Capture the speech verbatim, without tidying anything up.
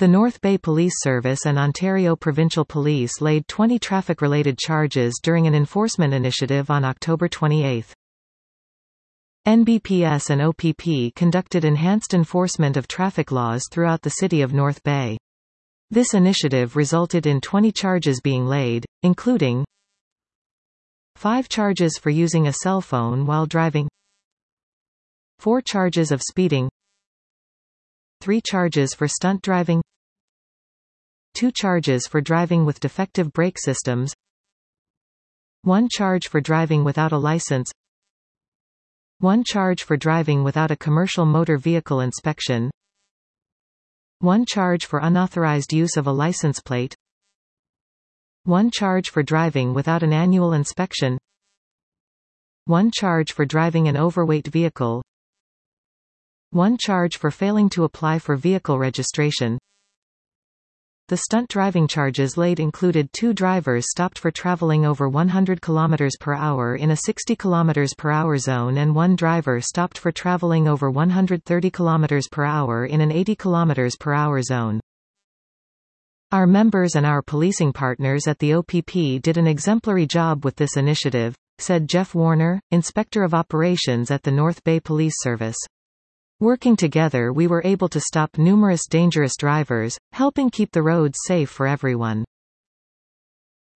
The North Bay Police Service and Ontario Provincial Police laid twenty traffic-related charges during an enforcement initiative on October twenty-eighth. N B P S and O P P conducted enhanced enforcement of traffic laws throughout the city of North Bay. This initiative resulted in twenty charges being laid, including five charges for using a cell phone while driving, four charges of speeding, three charges for stunt driving, two charges for driving with defective brake systems, one charge for driving without a license, one charge for driving without a commercial motor vehicle inspection, one charge for unauthorized use of a license plate, one charge for driving without an annual inspection, one charge for driving an overweight vehicle, one charge for failing to apply for vehicle registration. The stunt driving charges laid included two drivers stopped for traveling over one hundred kilometers per hour in a sixty kilometers per hour zone and one driver stopped for traveling over one hundred thirty kilometers per hour in an eighty kilometers per hour zone. Our members and our policing partners at the O P P did an exemplary job with this initiative, said Jeff Warner, Inspector of Operations at the North Bay Police Service. Working together we were able to stop numerous dangerous drivers, helping keep the roads safe for everyone.